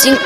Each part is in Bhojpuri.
Singh.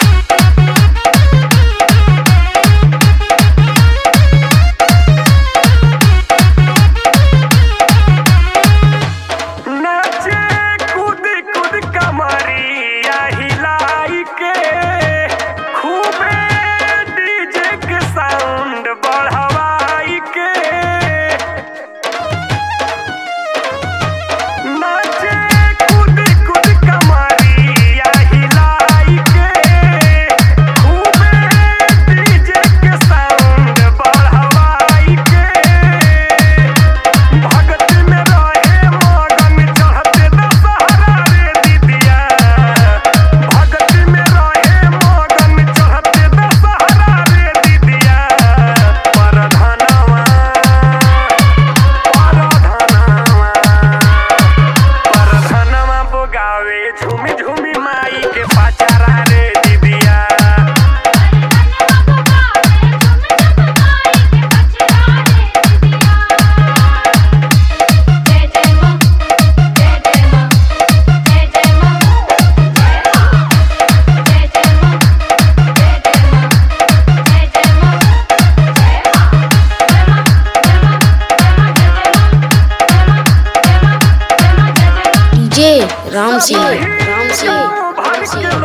Ram Singh Ram Singh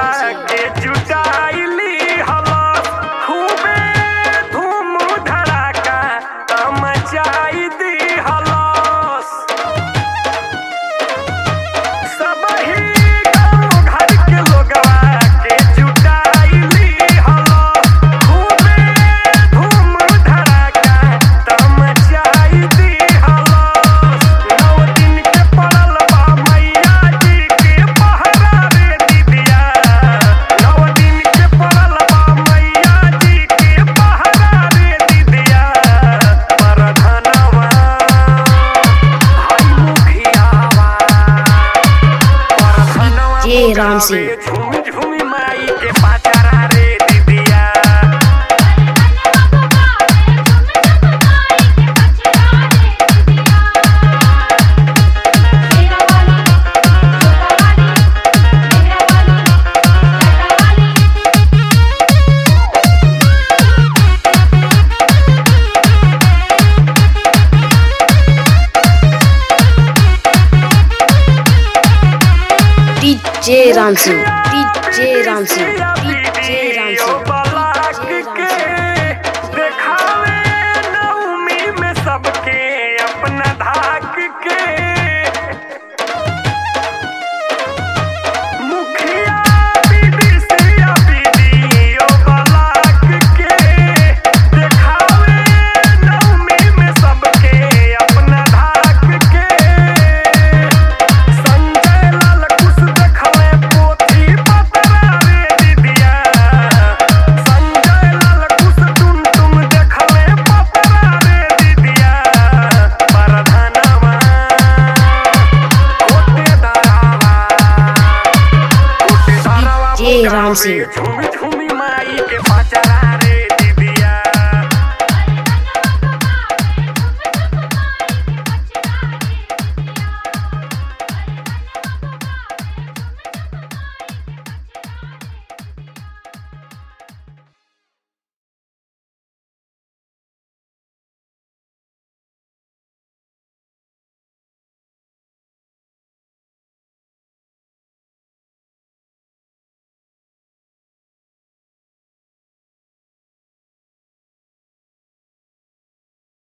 Ram Singh. DJ Ram Singh, DJ Ram Singh, DJ Ram Singh. देखावे नवमी में सबके अपना धाक के मुखिया बीडीसी बीडीओ बलाक के देखावे नवमी में सबके अपना धाक के संजय लाल कुछ देखले पोथी पतरा रे दीदिया संजय लाल कुछ तुम देखले पतरा रे दीदिया परधनवा DJ राम सिंह।